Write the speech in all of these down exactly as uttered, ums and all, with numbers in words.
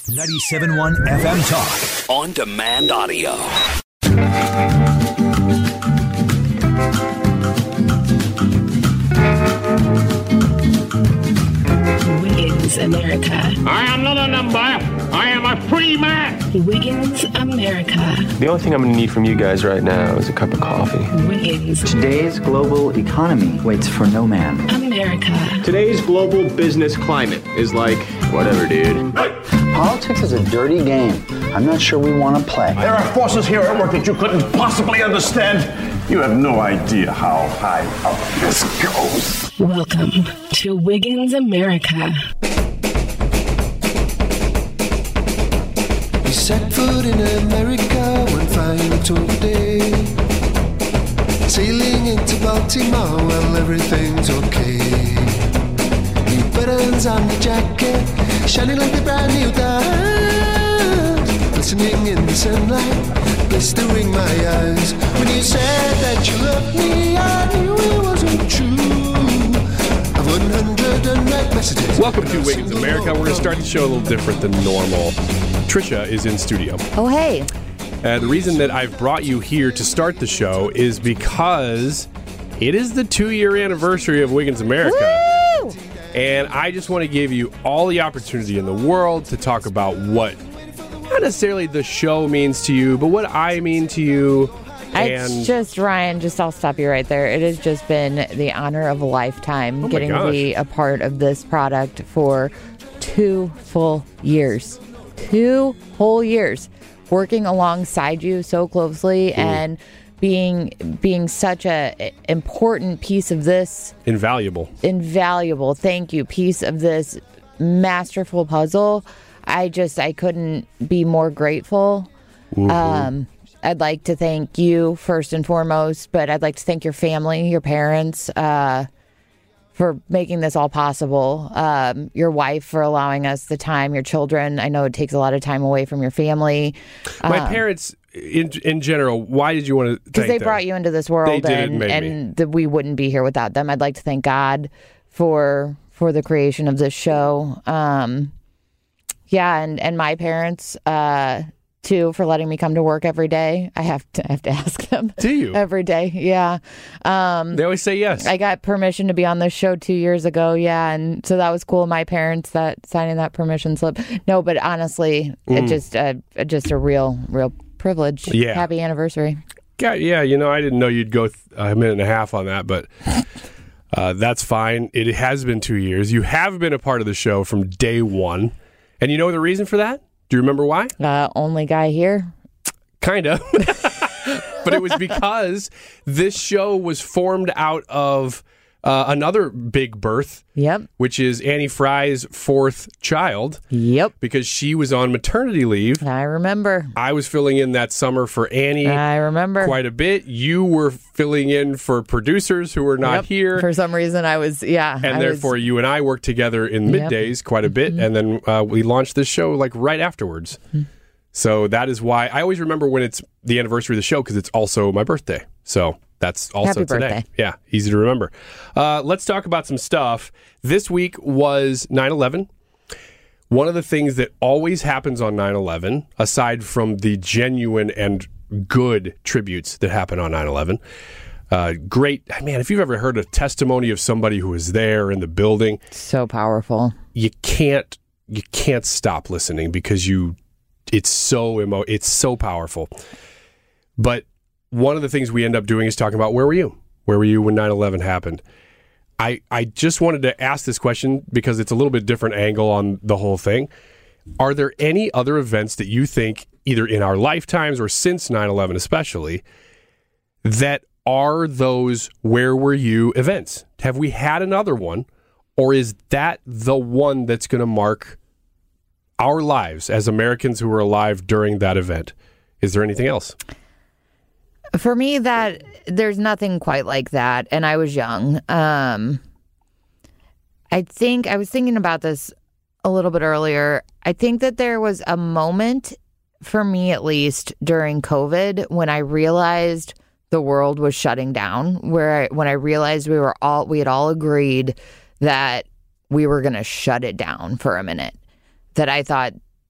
ninety-seven point one F M Talk. On demand audio. Wiggins America. I am not a number. I am a free man. Wiggins America. The only thing I'm going to need from you guys right now is a cup of coffee. Wiggins. Today's global economy waits for no man. America. Today's global business climate is like, whatever, dude. Politics is a dirty game. I'm not sure we want to play. There are forces here at work that you couldn't possibly understand. You have no idea how high up this goes. Welcome to Wiggins America. We set foot in America one fine October day, sailing into Baltimore, well, everything's okay. New buttons on the jacket, shining like the brand new diamond, glistening in the sunlight, blistering my eyes. When you said that you loved me, I knew it wasn't true. I've one hundred unread messages. Welcome to Wiggins America. We're going to start the show a little different than normal. Trisha is in studio. Oh, hey. Uh, the reason that I've brought you here to start the show is because it is the two-year anniversary of Wiggins America. Woo! And I just want to give you all the opportunity in the world to talk about what, not necessarily the show means to you, but what I mean to you. It's and just, Ryan, just I'll stop you right there. It has just been the honor of a lifetime oh getting to be a part of this product for two full years. Two whole years. Working alongside you so closely mm. and being being such a important piece of this. Invaluable. Invaluable. Thank you. Piece of this masterful puzzle. I just, I couldn't be more grateful. Mm-hmm. Um, I'd like to thank you first and foremost, but I'd like to thank your family, your parents, uh, for making this all possible. Um, your wife for allowing us the time, your children. I know it takes a lot of time away from your family. My um, parents, in in general, why did you want to thank them? Because they brought you into this world, they did, and, and, and the, we wouldn't be here without them. I'd like to thank God for for the creation of this show. Um, yeah, and, and my parents, uh, too, for letting me come to work every day. I have to I have to ask them. Do you? Every day, yeah. Um, they always say yes. I got permission to be on this show two years ago, yeah, and so that was cool. My parents that signing that permission slip. No, but honestly, mm. it just uh, just a real, real privilege. Yeah. Happy anniversary. Yeah, yeah. You know, I didn't know you'd go th- a minute and a half on that, but uh, that's fine. It has been two years. You have been a part of the show from day one, and you know the reason for that? Do you remember why? Uh, only guy here. Kind of. But it was because this show was formed out of uh, another big birth. Yep. Which is Annie Fry's fourth child. Yep. Because she was on maternity leave. I remember. I was filling in that summer for Annie. I remember. Quite a bit. You were filling in for producers who were not yep. here. For some reason, I was, yeah. And I therefore, was... you and I worked together in middays yep. quite a bit. Mm-hmm. And then uh, we launched this show like right afterwards. Mm-hmm. So that is why I always remember when it's the anniversary of the show because it's also my birthday. So that's also Happy today. Birthday. Yeah, easy to remember. Uh, let's talk about some stuff. This week was nine eleven. One of the things that always happens on nine eleven, aside from the genuine and good tributes that happen on nine eleven, uh, great, man, if you've ever heard a testimony of somebody who was there in the building. So powerful. You can't, you can't stop listening because you... It's so emo- It's so powerful. But one of the things we end up doing is talking about where were you? Where were you when nine eleven happened? I, I just wanted to ask this question because it's a little bit different angle on the whole thing. Are there any other events that you think, either in our lifetimes or since nine eleven especially, that are those where were you events? Have we had another one? Or is that the one that's going to mark our lives as Americans who were alive during that event? Is there anything else? For me, that there's nothing quite like that. And I was young. Um, I think I was thinking about this a little bit earlier. I think that there was a moment, for me at least, during COVID when I realized the world was shutting down, where I, when I realized we were all we had all agreed that we were going to shut it down for a minute. That I thought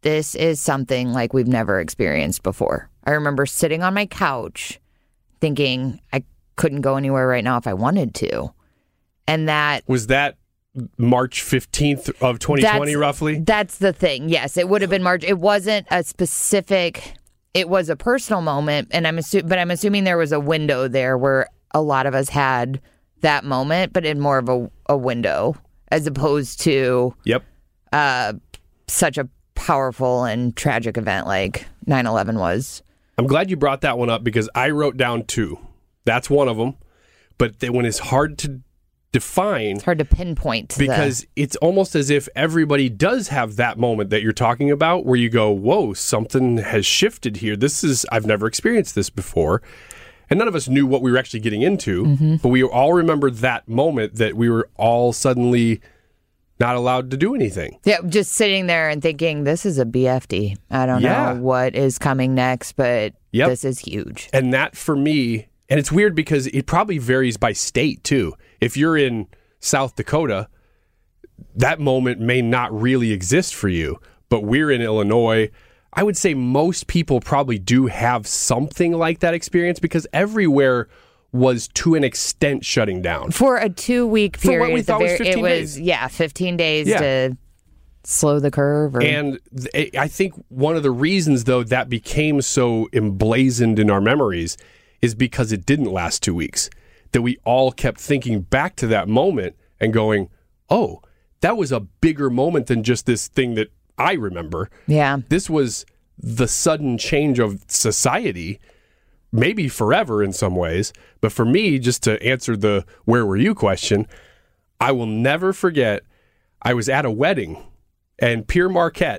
this is something like we've never experienced before. I remember sitting on my couch thinking I couldn't go anywhere right now if I wanted to. And that... Was that March fifteenth of twenty twenty, that's, roughly? That's the thing. Yes, it would have been March. It wasn't a specific... It was a personal moment, and I'm assu- but I'm assuming there was a window there where a lot of us had that moment, but in more of a, a window as opposed to yep. uh, such a powerful and tragic event like nine eleven was. I'm glad you brought that one up because I wrote down two. That's one of them. But that one is hard to define. It's hard to pinpoint. Because the... it's almost as if everybody does have that moment that you're talking about where you go, whoa, something has shifted here. This is, I've never experienced this before. And none of us knew what we were actually getting into. Mm-hmm. But we all remember that moment that we were all suddenly not allowed to do anything. Yeah, just sitting there and thinking, this is a B F D. I don't yeah. know what is coming next, but yep. this is huge. And that for me, and it's weird because it probably varies by state too. If you're in South Dakota, that moment may not really exist for you. But we're in Illinois. I would say most people probably do have something like that experience because everywhere was to an extent shutting down. For a two-week period. For what we thought was fifteen it was, days. Yeah, fifteen days yeah. to slow the curve. Or... And th- I think one of the reasons, though, that became so emblazoned in our memories is because it didn't last two weeks. That we all kept thinking back to that moment and going, oh, that was a bigger moment than just this thing that I remember. Yeah. This was the sudden change of society, maybe forever in some ways. But for me, just to answer the where were you question, I will never forget, I was at a wedding in Pierre Marquette,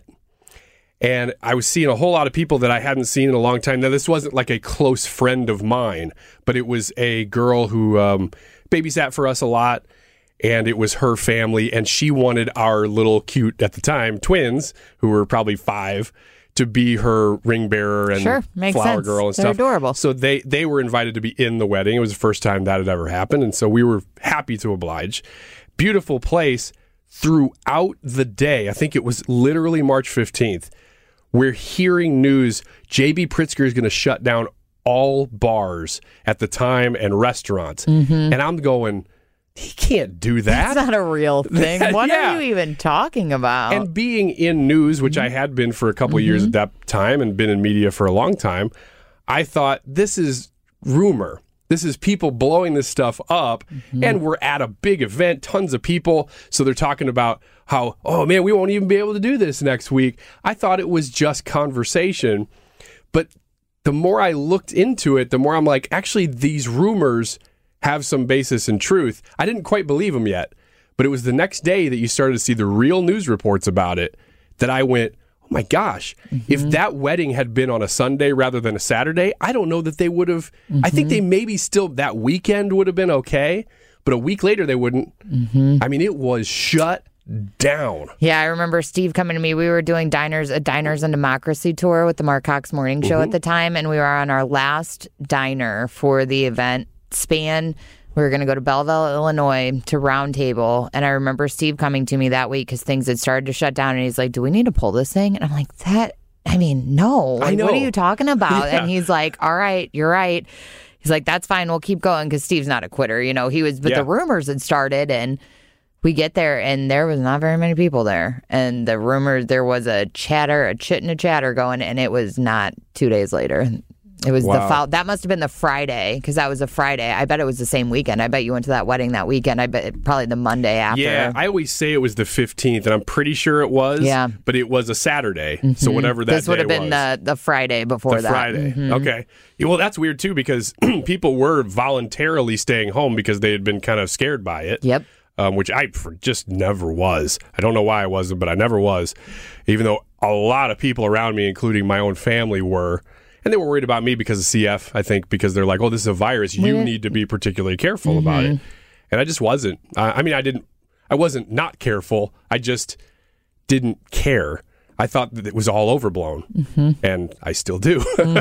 and I was seeing a whole lot of people that I hadn't seen in a long time. Now, this wasn't like a close friend of mine, but it was a girl who um, babysat for us a lot, and it was her family, and she wanted our little cute, at the time, twins, who were probably five, to be her ring bearer and sure, makes flower sense. girl and They're stuff. Adorable. So they they were invited to be in the wedding. It was the first time that had ever happened, and so we were happy to oblige. Beautiful place. Throughout the day, I think it was literally March fifteenth, we're hearing news, J B. Pritzker is going to shut down all bars at the time and restaurants. Mm-hmm. And I'm going, he can't do that. That's not a real thing. What yeah. are you even talking about? And being in news, which I had been for a couple mm-hmm. of years at that time and been in media for a long time, I thought, this is rumor. This is people blowing this stuff up, mm-hmm. and we're at a big event, tons of people, so they're talking about how, oh man, we won't even be able to do this next week. I thought it was just conversation, but the more I looked into it, the more I'm like, actually, these rumors have some basis in truth. I didn't quite believe them yet, but it was the next day that you started to see the real news reports about it that I went, oh my gosh, mm-hmm. if that wedding had been on a Sunday rather than a Saturday, I don't know that they would have, mm-hmm. I think they maybe still, that weekend would have been okay, but a week later they wouldn't. Mm-hmm. I mean, it was shut down. Yeah, I remember Steve coming to me. We were doing diners, a Diners and Democracy tour with the Mark Cox Morning Show mm-hmm. at the time, and we were on our last diner for the event span. We were going to go to Belleville, Illinois to Round Table. And I remember Steve coming to me that week because things had started to shut down. And he's like, do we need to pull this thing? And I'm like, that, I mean, no. Like, I know. What are you talking about? Yeah. And he's like, all right, you're right. He's like, that's fine. We'll keep going because Steve's not a quitter. You know, he was, but yeah. the rumors had started and we get there and there was not very many people there. And the rumors, there was a chatter, a chit and a chatter going, and it was not two days later. It was wow. the foul. That must have been the Friday because that was a Friday. I bet it was the same weekend. I bet you went to that wedding that weekend. I bet it, probably the Monday after. Yeah, I always say it was the fifteenth, and I'm pretty sure it was. Yeah. But it was a Saturday, mm-hmm. so whatever that this would day have been was. the the Friday before the that. Friday. Mm-hmm. Okay. Yeah, well, that's weird too because people were voluntarily staying home because they had been kind of scared by it. Yep. Um, which I for just never was. I don't know why I wasn't, but I never was. Even though a lot of people around me, including my own family, were. And they were worried about me because of C F, I think, because they're like, oh, this is a virus. You need to be particularly careful mm-hmm. about it. And I just wasn't. Uh, I mean, I didn't, I wasn't not careful. I just didn't care. I thought that it was all overblown. Mm-hmm. And I still do.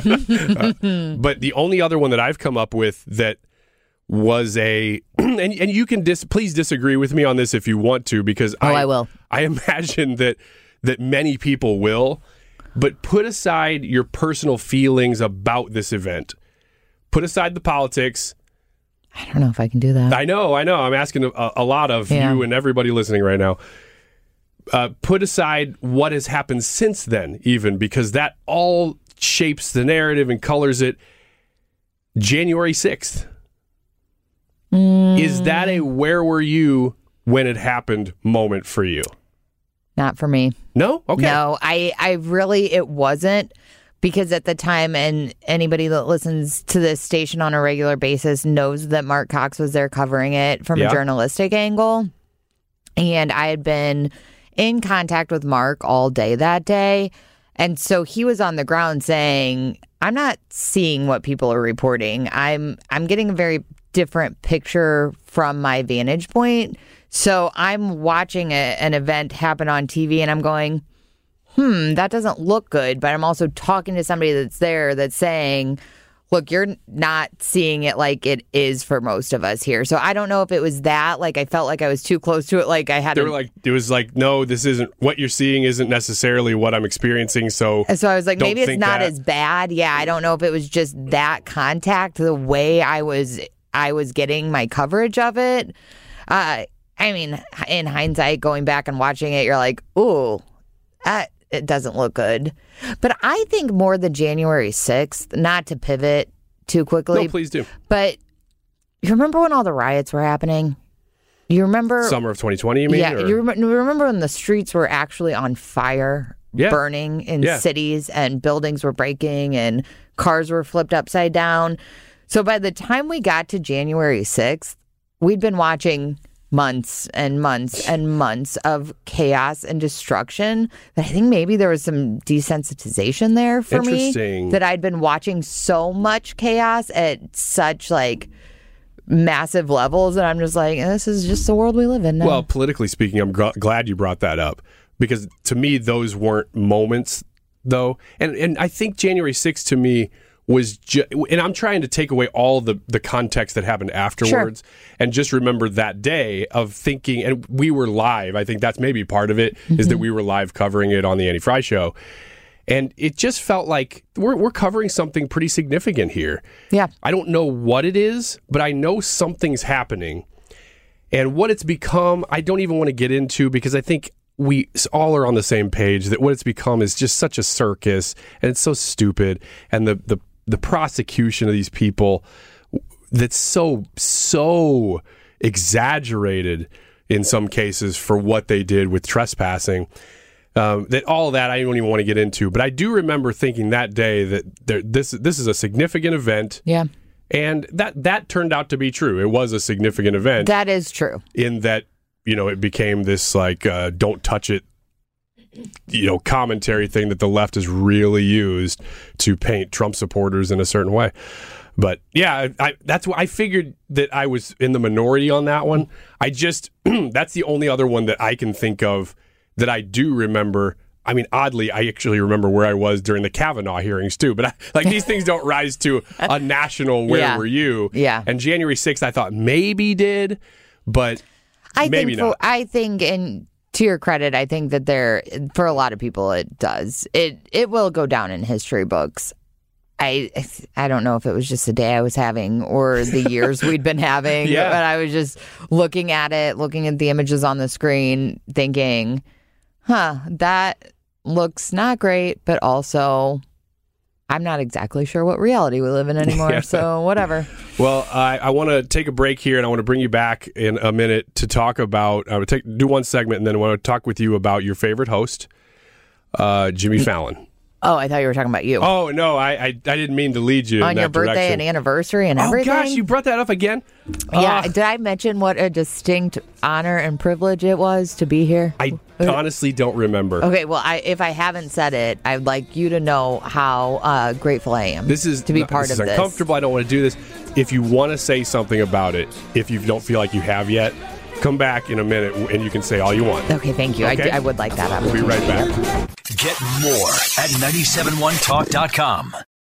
uh, but the only other one that I've come up with that was a, and, and you can dis, please disagree with me on this if you want to, because oh, I, I will. I imagine that that many people will, but put aside your personal feelings about this event. Put aside the politics. I don't know if I can do that. I know, I know. I'm asking a, a lot of Yeah. you and everybody listening right now. Uh, put aside what has happened since then, even, because that all shapes the narrative and colors it. January sixth. Mm. Is that a where were you when it happened moment for you? Not for me. No? Okay. No, I, I really, it wasn't, because at the time, and anybody that listens to this station on a regular basis knows that Mark Cox was there covering it from Yeah. a journalistic angle. And I had been in contact with Mark all day that day. And so he was on the ground saying, I'm not seeing what people are reporting. I'm I'm getting a very different picture from my vantage point. So I'm watching a, an event happen on T V and I'm going, hmm, that doesn't look good. But I'm also talking to somebody that's there that's saying, look, you're not seeing it like it is for most of us here. So I don't know if it was that. Like, I felt like I was too close to it. Like, I had They to. were like, it was like, no, this isn't what you're seeing, isn't necessarily what I'm experiencing. So, So I was like, don't maybe it's think not that. as bad. Yeah, I don't know if it was just that contact, the way I was I was getting my coverage of it. Uh, I mean, in hindsight, going back and watching it, you're like, ooh, that it doesn't look good. But I think more the January sixth, not to pivot too quickly. No, please do. But you remember when all the riots were happening? You remember Summer of twenty twenty, you mean? Yeah, or? you rem- remember when the streets were actually on fire, Yeah. burning in Yeah. cities, and buildings were breaking and cars were flipped upside down. So by the time we got to January sixth, we'd been watching months and months and months of chaos and destruction. That I think maybe there was some desensitization there for me. Interesting. That I'd been watching so much chaos at such like massive levels that I'm just like, this is just the world we live in now. Well, politically speaking, I'm gl- glad you brought that up, because to me, those weren't moments, though. And and I think January sixth to me was just, and I'm trying to take away all the, the context that happened afterwards and just remember that day of thinking, and we were live. I think that's maybe part of it, mm-hmm. is that we were live covering it on the Andy Fry Show. And it just felt like we're we're covering something pretty significant here. Yeah. I don't know what it is, but I know something's happening. And what it's become, I don't even want to get into, because I think we all are on the same page that what it's become is just such a circus, and it's so stupid. And the the, the prosecution of these people, that's so, so exaggerated in some cases for what they did with trespassing. Um, that all that I don't even want to get into, but I do remember thinking that day that there, this this is a significant event. Yeah, and that that turned out to be true. It was a significant event. That is true. In that, you know, it became this like uh, don't touch it, you know, commentary thing that the left has really used to paint Trump supporters in a certain way. But yeah, I, that's why I figured that I was in the minority on that one. I just that's the only other one that I can think of that I do remember. I mean, oddly, I actually remember where I was during the Kavanaugh hearings, too. But I, like these things don't rise to a national where yeah. were you? Yeah. And January sixth, I thought maybe did, but I maybe think not. For, I think, and to your credit, I think that there, for a lot of people, it does. It it will go down in history books. I I don't know if it was just the day I was having or the years we'd been having, yeah. but I was just looking at it, looking at the images on the screen, thinking, huh, that looks not great, but also I'm not exactly sure what reality we live in anymore, yeah. so whatever. Well, I, I want to take a break here, and I want to bring you back in a minute to talk about, I would take do one segment, and then I want to talk with you about your favorite host, uh, Jimmy Fallon. Oh, I thought you were talking about you. Oh, no, I I, I didn't mean to lead you on in your that birthday direction. and anniversary and everything. Oh, gosh, you brought that up again? Yeah, Uh, did I mention what a distinct honor and privilege it was to be here? I honestly don't remember. Okay, well, I, if I haven't said it, I'd like you to know how uh, grateful I am This is to be no, part this of is this. uncomfortable. I don't want to do this. If you want to say something about it, if you don't feel like you have yet, come back in a minute and you can say all you want. Okay, thank you. Okay? I, I would like that. We'll be right back. Get more at nine seven one talk dot com.